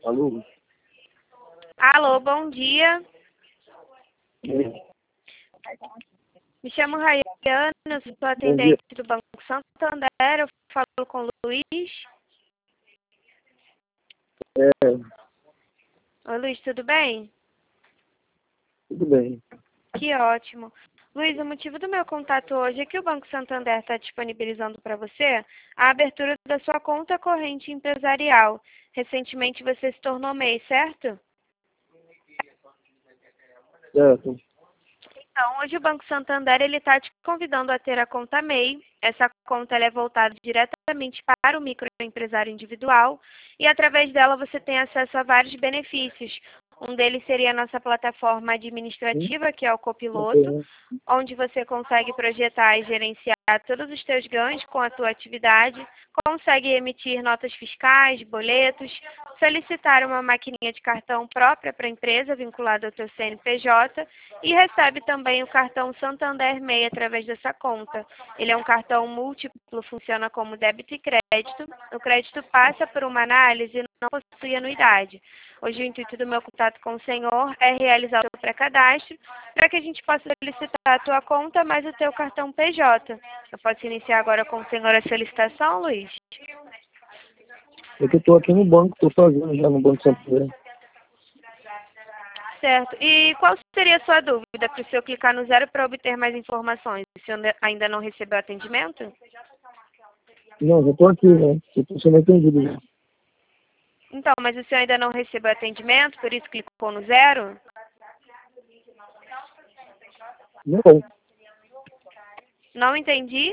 Alô? Alô, bom dia. É, Me chamo Rayane, eu sou bom dia. atendente do Banco Santander, eu falo com o Luiz. É, Oi, Luiz, tudo bem? tudo bem. Que ótimo. Luiz, o motivo do meu contato hoje é que o Banco Santander está disponibilizando para você a abertura da sua conta corrente empresarial. Recentemente você se tornou MEI, certo? Certo. Então, hoje o Banco Santander ele está te convidando a ter a conta MEI. Essa conta ela é voltada diretamente para o microempresário individual e através dela você tem acesso a vários benefícios. Um deles seria a nossa plataforma Sim, administrativa, que é o ok, Copiloto, né? onde você consegue projetar e gerenciar todos os teus ganhos com a tua atividade, consegue emitir notas fiscais, boletos, solicitar uma maquininha de cartão própria para a empresa vinculada ao teu CNPJ e recebe também o cartão Santander MEI através dessa conta. Ele é um cartão múltiplo, funciona como débito e crédito. O crédito passa por uma análise e não possui anuidade. Hoje o intuito do meu contato com o senhor é realizar o seu pré-cadastro para que a gente possa solicitar a tua conta mais o teu cartão PJ. Eu posso iniciar agora com o senhor a solicitação, Luiz? É que eu tô aqui no banco, tô fazendo já no Banco Santander. Certo. E qual seria a sua dúvida para o senhor clicar no zero para obter mais informações? O senhor ainda não recebeu atendimento? Não, já tô aqui, né? Eu tô sendo atendido já. Então, mas o senhor ainda não recebeu atendimento, por isso clicou no zero? Não, Não entendi.